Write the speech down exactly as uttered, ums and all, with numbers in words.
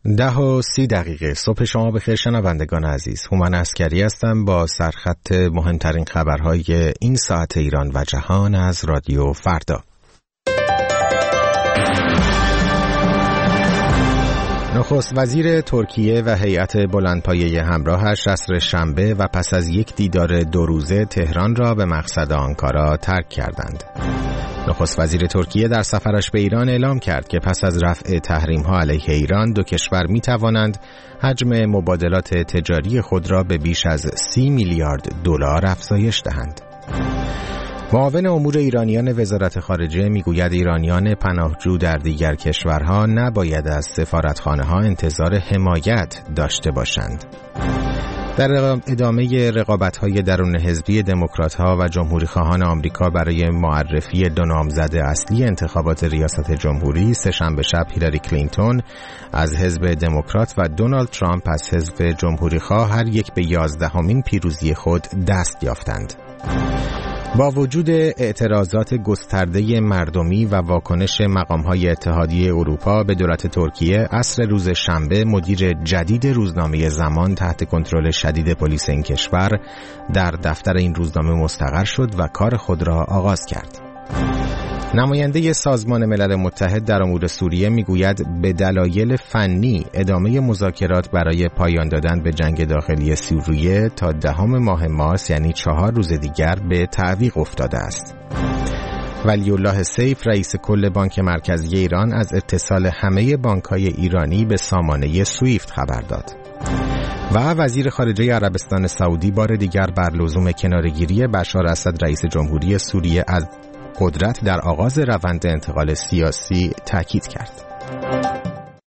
ده و سی دقیقه صبح شما بخیر شنوندگان عزیز. هومن عسکری هستم با سرخط مهمترین خبرهای این ساعت ایران و جهان از رادیو فردا. نخست وزیر ترکیه و هیئت بلندپایه همراهش عصر شنبه و پس از یک دیدار دو روزه تهران را به مقصد آنکارا ترک کردند. نخست وزیر ترکیه در سفرش به ایران اعلام کرد که پس از رفع تحریم‌ها علیه ایران دو کشور می‌توانند حجم مبادلات تجاری خود را به بیش از سی میلیارد دلار افزایش دهند. معاون امور ایرانیان وزارت خارجه میگوید ایرانیان پناهجو در دیگر کشورها نباید از سفارتخانه‌ها انتظار حمایت داشته باشند. در ادامه رقابت‌های درون حزبی دموکرات‌ها و جمهوری‌خواهان آمریکا برای معرفی دو نامزد اصلی انتخابات ریاست جمهوری، سه‌شنبه شب هیلاری کلینتون از حزب دموکرات و دونالد ترامپ از حزب جمهوری‌خواه هر یک به یازدهمین پیروزی خود دست یافتند. با وجود اعتراضات گسترده مردمی و واکنش مقام‌های اتحادیه اروپا به دولت ترکیه، عصر روز شنبه مدیر جدید روزنامه زمان تحت کنترل شدید پلیس این کشور در دفتر این روزنامه مستقر شد و کار خود را آغاز کرد. نماینده سازمان ملل متحد در امور سوریه میگوید به دلایل فنی ادامه مذاکرات برای پایان دادن به جنگ داخلی سوریه تا دهم ماه مارس یعنی چهار روز دیگر به تعویق افتاده است. ولی الله سیف رئیس کل بانک مرکزی ایران از اتصال همه بانک‌های ایرانی به سامانه سویفت خبر داد. و وزیر خارجه عربستان سعودی بار دیگر بر لزوم کناره‌گیری بشار اسد رئیس جمهوری سوریه از قدرت در آغاز روند انتقال سیاسی تاکید کرد.